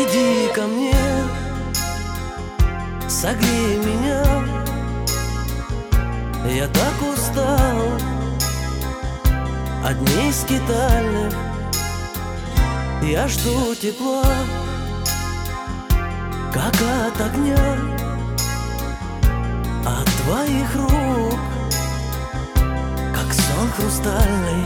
Приди ко мне, согрей меня. Я так устал от дней скитальных. Я жду тепла, как от огня, от твоих рук, как сон хрустальный.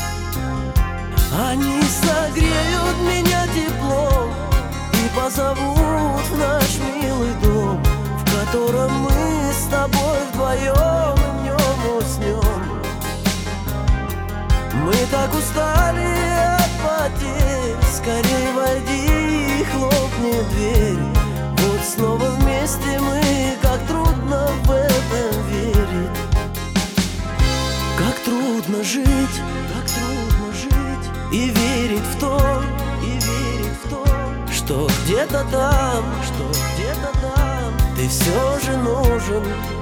Они согреют меня теплом и позовут в наш милый дом, в котором мы с тобой вдвоем в нем уснем. Мы так устали от потерь, скорей войди и хлопни дверь. Вот снова вместе мы, как трудно в это верить. Как трудно жить, и верить в то, что где-то там, ты все же нужен.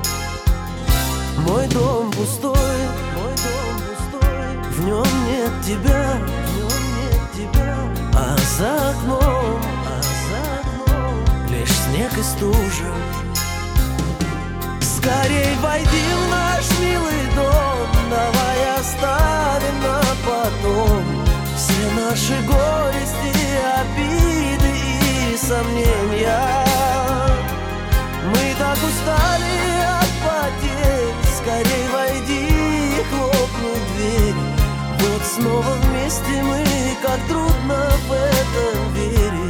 Мой дом пустой, в нем нет тебя, а за окном лишь снег и стужа. Скорей войди в наш милый дом, давай оставим на потом все наши горести, обиды и сомнения. Мы так устали от потерь, скорей войди и хлопни дверь. Вот снова вместе мы, как трудно в это верить.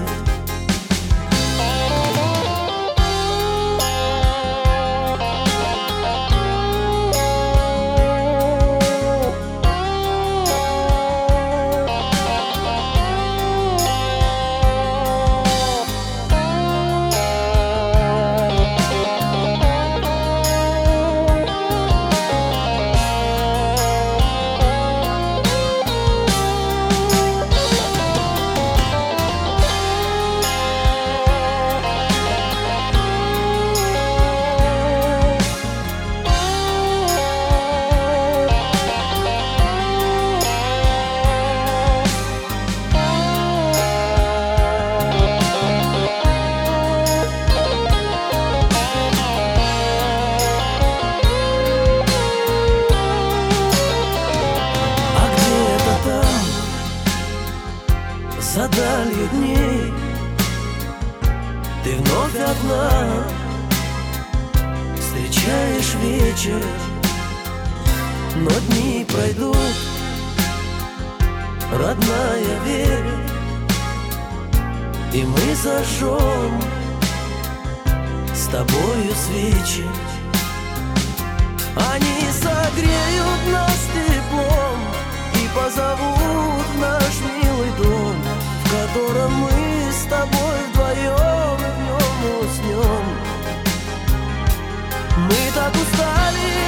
За далью дней ты вновь одна, встречаешь вечер, но дни пройдут, родная, верь, и мы зажжем с тобою свечи. Они согреют нас теплом и позовут в наш милый дом, в котором мы с тобой вдвоем в нем уснем. Мы так устали